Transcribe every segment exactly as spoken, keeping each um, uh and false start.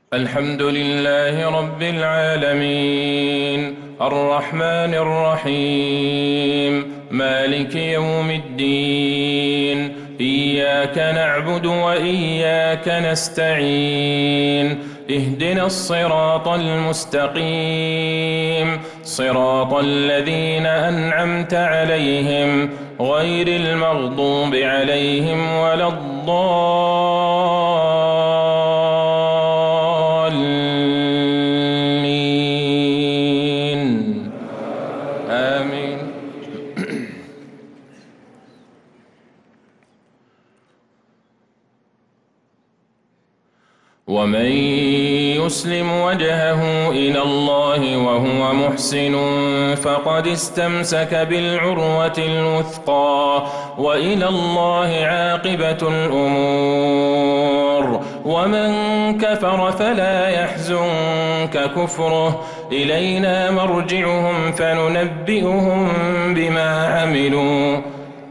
الحمد لله رب العالمين الرحمن الرحيم مالك يوم الدين إياك نعبد وإياك نستعين اهدنا الصراط المستقيم صراط الذين أنعمت عليهم غير المغضوب عليهم ولا الضالين آمين. ومن يسلم وجهه إلى الله وهو محسن فقد استمسك بالعروة الوثقى وإلى الله عاقبة الأمور. ومن كفر فلا يحزنك كفره إلينا مرجعهم فننبئهم بما عملوا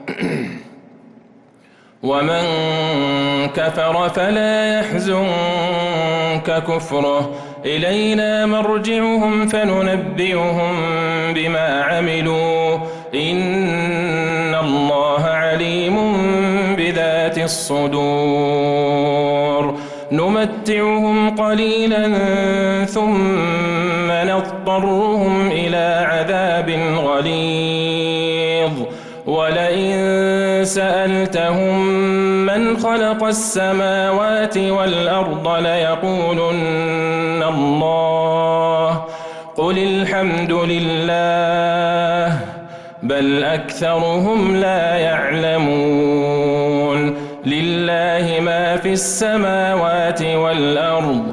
ومن كفر فلا يحزنك كفره إلينا مرجعهم فننبئهم بما عملوا إن الله عليم بذات الصدور. نمتعهم قليلا ثم نضطرهم إلى عذاب غليظ ولئن سألتهم من خلق السماوات والأرض ليقولن الله قل الحمد لله بل أكثرهم لا يعلمون. لله ما في السماوات والأرض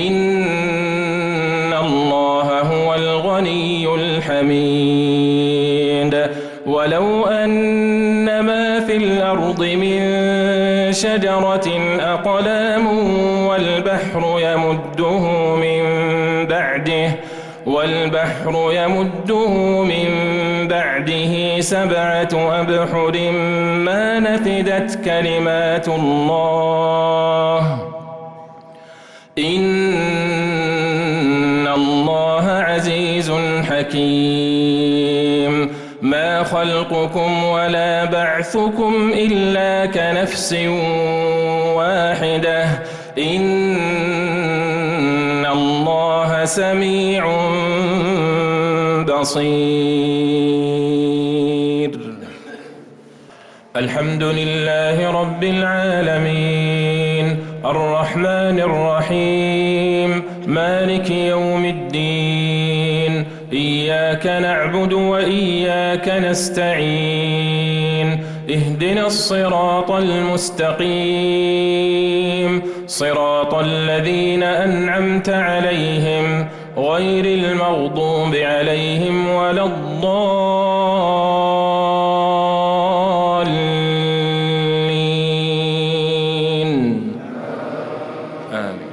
إن الله هو الغني الحميد. ولو أن ما في الأرض من شجرة أقلام والبحر يمده من بعده والبحر يمده من بعده سبعة أبحر ما نفدت كلمات الله إن الله عزيز حكيم. ما خلقكم ولا بعثكم إلا كنفس واحدة إن الله سميع بصير. الحمد لله رب العالمين الرحمن الرحيم مالك يوم الدين إياك نعبد وإياك نستعين اهدنا الصراط المستقيم صراط الذين أنعمت عليهم غير المغضوب عليهم ولا الضالين آمين.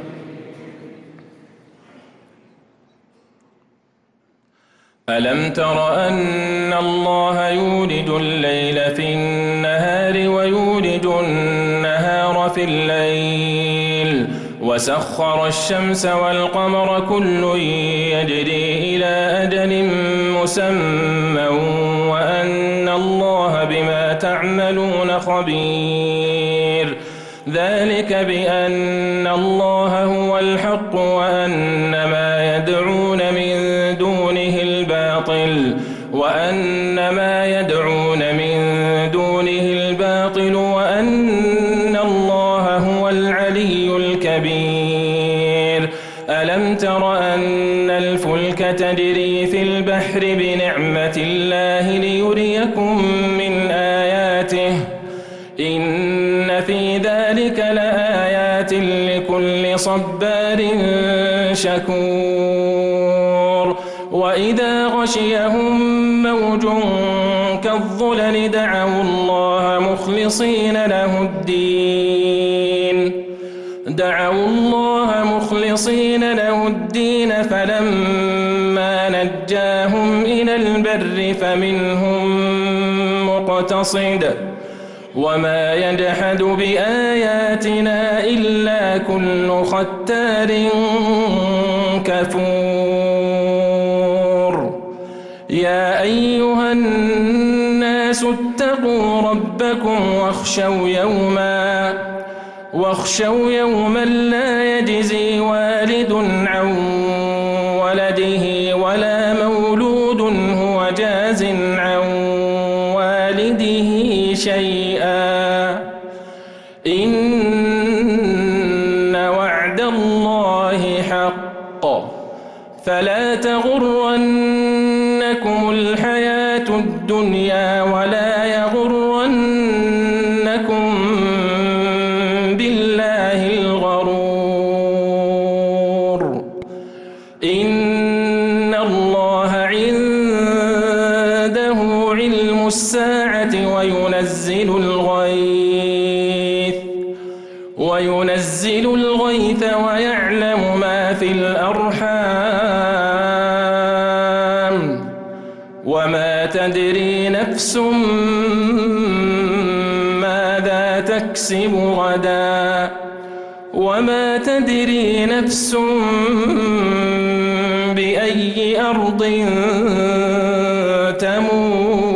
ألم تر أن الله يولج الليل في النهار ويولج النهار في الليل وسخر الشمس والقمر كل يجري إلى أجل مسمى وأن الله بما تعملون خبير. ذلك بأن الله هو الحق وأن ما يدعون من دونه الباطل وأن ما يدعون من دونه الباطل وأن الله هو العلي الكبير. ألم تر أن الفلك تجري في البحر بنعمة الله ليريكم من آياته إن في ذلك لآيات لكل صبار شكور. وإذا غشيهم موج كالظلل دعوا الله مخلصين له الدين دعوا الله مخلصين له الدين فلما نجاهم إلى البر فمنهم مقتصد وما يجحد بآياتنا إلا كل ختار كفور يا أيها الناس اتقوا ربكم واخشوا يوما واخشوا يوما لا يجزي والد عن ولده ولا مولود هو جاز عن والده شيئا إن وعد الله حق فلا تغرنكم الحياة الدنيا ولا يغرنكم بالله الغرور إن الله عنده علم الساعة وينزل الغيث وينزل الغيث ويعلم ما في الأرحام وما تدري نفس ماذا تكسب غدا وما تدري نفس بأي أرض تموت